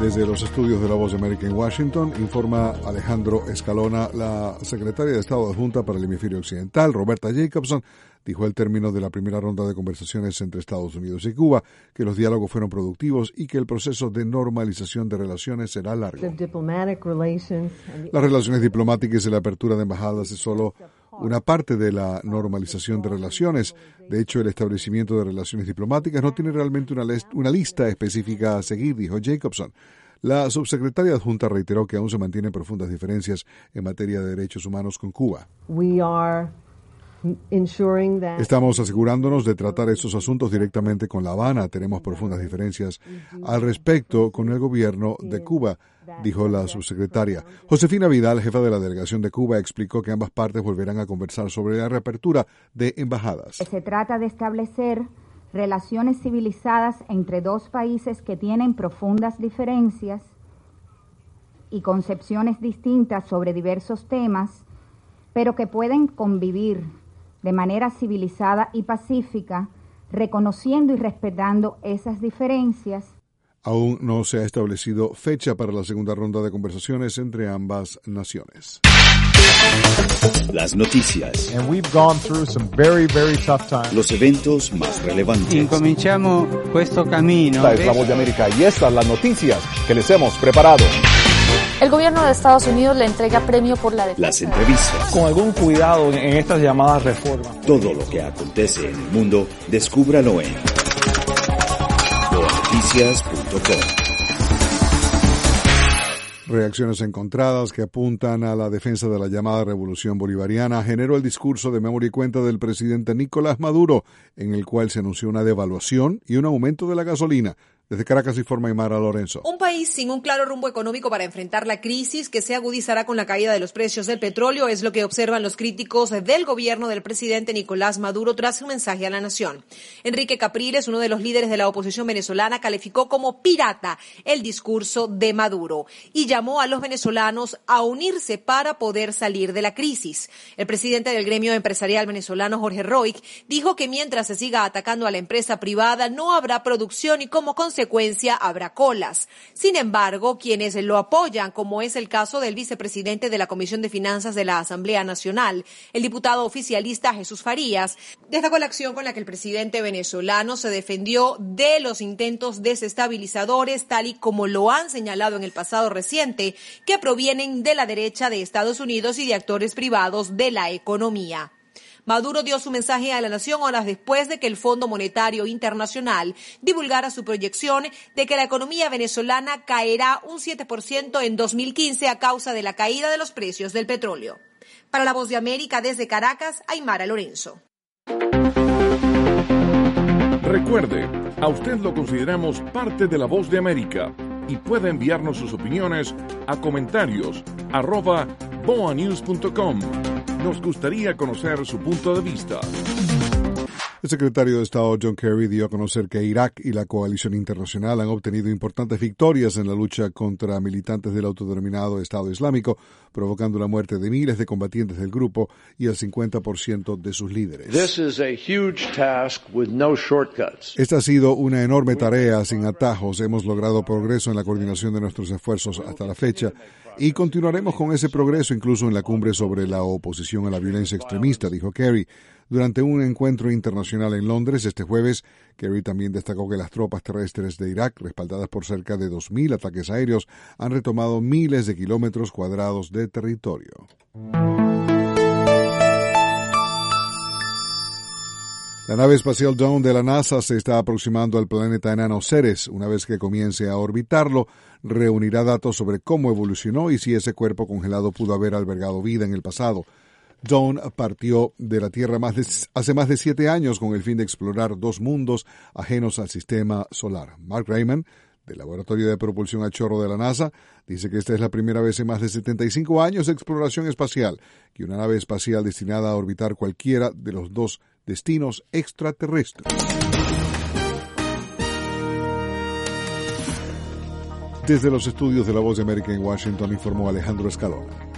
Desde los estudios de La Voz de América en Washington, informa Alejandro Escalona. La secretaria de Estado adjunta para el hemisferio occidental, Roberta Jacobson, dijo al término de la primera ronda de conversaciones entre Estados Unidos y Cuba que los diálogos fueron productivos y que el proceso de normalización de relaciones será largo. Las relaciones diplomáticas y la apertura de embajadas es solo una parte de la normalización de relaciones. De hecho, el establecimiento de relaciones diplomáticas no tiene realmente una lista específica a seguir, dijo Jacobson. La subsecretaria adjunta reiteró que aún se mantienen profundas diferencias en materia de derechos humanos con Cuba. Estamos asegurándonos de tratar estos asuntos directamente con La Habana. Tenemos profundas diferencias al respecto con el gobierno de Cuba, dijo la subsecretaria. Josefina Vidal, jefa de la delegación de Cuba, explicó que ambas partes volverán a conversar sobre la reapertura de embajadas. Se trata de establecer relaciones civilizadas entre dos países que tienen profundas diferencias y concepciones distintas sobre diversos temas, pero que pueden convivir de manera civilizada y pacífica, reconociendo y respetando esas diferencias. Aún no se ha establecido fecha para la segunda ronda de conversaciones entre ambas naciones. Las noticias. And we've gone through some very, very tough times. Los eventos más relevantes. Incominciamo questo cammino. Esta es La Voz de América y estas las noticias que les hemos preparado. El gobierno de Estados Unidos le entrega premio por la defensa. Las entrevistas. Con algún cuidado en estas llamadas reformas. Todo lo que acontece en el mundo, descúbralo en boanoticias.com. Reacciones encontradas que apuntan a la defensa de la llamada revolución bolivariana generó el discurso de memoria y cuenta del presidente Nicolás Maduro, en el cual se anunció una devaluación y un aumento de la gasolina. Desde Caracas informa Aymara Lorenzo. Un país sin un claro rumbo económico para enfrentar la crisis que se agudizará con la caída de los precios del petróleo es lo que observan los críticos del gobierno del presidente Nicolás Maduro tras su mensaje a la nación. Enrique Capriles, uno de los líderes de la oposición venezolana, calificó como pirata el discurso de Maduro y llamó a los venezolanos a unirse para poder salir de la crisis. El presidente del gremio empresarial venezolano, Jorge Roig, dijo que mientras se siga atacando a la empresa privada no habrá producción y como consecuencia habrá colas. Sin embargo, quienes lo apoyan, como es el caso del vicepresidente de la Comisión de Finanzas de la Asamblea Nacional, el diputado oficialista Jesús Farías, destacó la acción con la que el presidente venezolano se defendió de los intentos desestabilizadores, tal y como lo han señalado en el pasado reciente, que provienen de la derecha de Estados Unidos y de actores privados de la economía. Maduro dio su mensaje a la nación horas después de que el Fondo Monetario Internacional divulgara su proyección de que la economía venezolana caerá un 7% en 2015 a causa de la caída de los precios del petróleo. Para La Voz de América, desde Caracas, Aymara Lorenzo. Recuerde, a usted lo consideramos parte de La Voz de América y puede enviarnos sus opiniones a comentarios@boanews.com. Nos gustaría conocer su punto de vista. El secretario de Estado John Kerry dio a conocer que Irak y la coalición internacional han obtenido importantes victorias en la lucha contra militantes del autodenominado Estado Islámico, provocando la muerte de miles de combatientes del grupo y el 50% de sus líderes. Esta ha sido una enorme tarea sin atajos. Hemos logrado progreso en la coordinación de nuestros esfuerzos hasta la fecha y continuaremos con ese progreso incluso en la cumbre sobre la oposición a la violencia extremista, dijo Kerry. Durante un encuentro internacional en Londres este jueves, Kerry también destacó que las tropas terrestres de Irak, respaldadas por cerca de 2.000 ataques aéreos, han retomado miles de kilómetros cuadrados de territorio. La nave espacial Dawn de la NASA se está aproximando al planeta enano Ceres. Una vez que comience a orbitarlo, reunirá datos sobre cómo evolucionó y si ese cuerpo congelado pudo haber albergado vida en el pasado. Dawn partió de la Tierra hace más de 7 años con el fin de explorar 2 mundos ajenos al sistema solar. Mark Raymond, del Laboratorio de Propulsión a Chorro de la NASA, dice que esta es la primera vez en más de 75 años de exploración espacial que una nave espacial destinada a orbitar cualquiera de los 2 destinos extraterrestres. Desde los estudios de La Voz de América en Washington informó Alejandro Escalona.